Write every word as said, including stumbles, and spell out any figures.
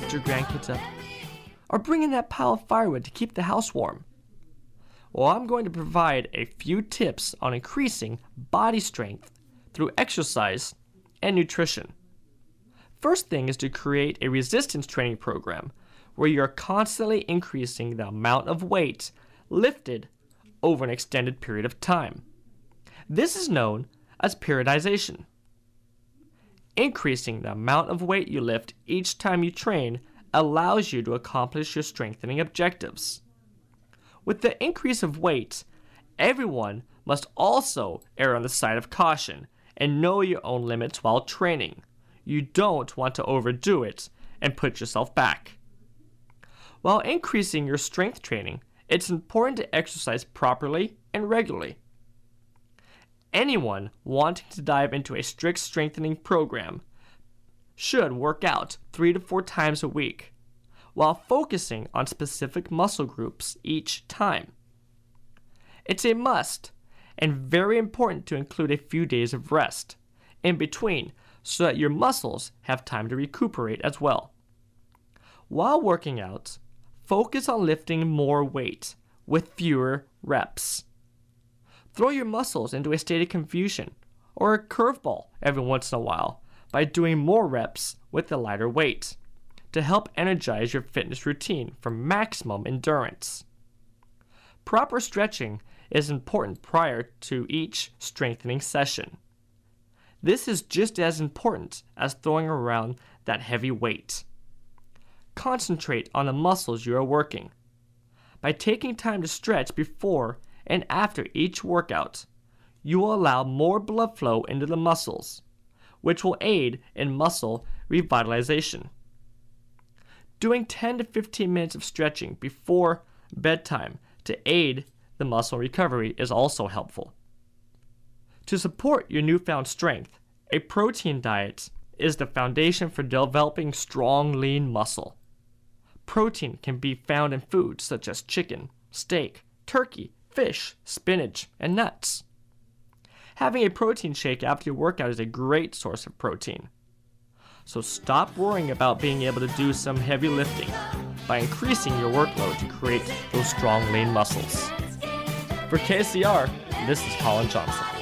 lift your grandkids up, or bring in that pile of firewood to keep the house warm? Well, I'm going to provide a few tips on increasing body strength through exercise and nutrition. First thing is to create a resistance training program where you're constantly increasing the amount of weight lifted over an extended period of time. This is known as periodization. Increasing the amount of weight you lift each time you train allows you to accomplish your strengthening objectives. With the increase of weight, everyone must also err on the side of caution and know your own limits while training. You don't want to overdo it and put yourself back. While increasing your strength training, it's important to exercise properly and regularly. Anyone wanting to dive into a strict strengthening program should work out three to four times a week, while focusing on specific muscle groups each time. It's a must and very important to include a few days of rest in between so that your muscles have time to recuperate as well. While working out, focus on lifting more weight with fewer reps. Throw your muscles into a state of confusion or a curveball every once in a while by doing more reps with a lighter weight to help energize your fitness routine for maximum endurance. Proper stretching is important prior to each strengthening session. This is just as important as throwing around that heavy weight. Concentrate on the muscles you are working. By taking time to stretch before and after each workout, you will allow more blood flow into the muscles, which will aid in muscle revitalization. Doing ten to fifteen minutes of stretching before bedtime to aid the muscle recovery is also helpful. To support your newfound strength, a protein diet is the foundation for developing strong, lean muscle. Protein can be found in foods such as chicken, steak, turkey, fish, spinach, and nuts. Having a protein shake after your workout is a great source of protein. So stop worrying about being able to do some heavy lifting by increasing your workload to create those strong, lean muscles. For K C R, this is Colin Johnson.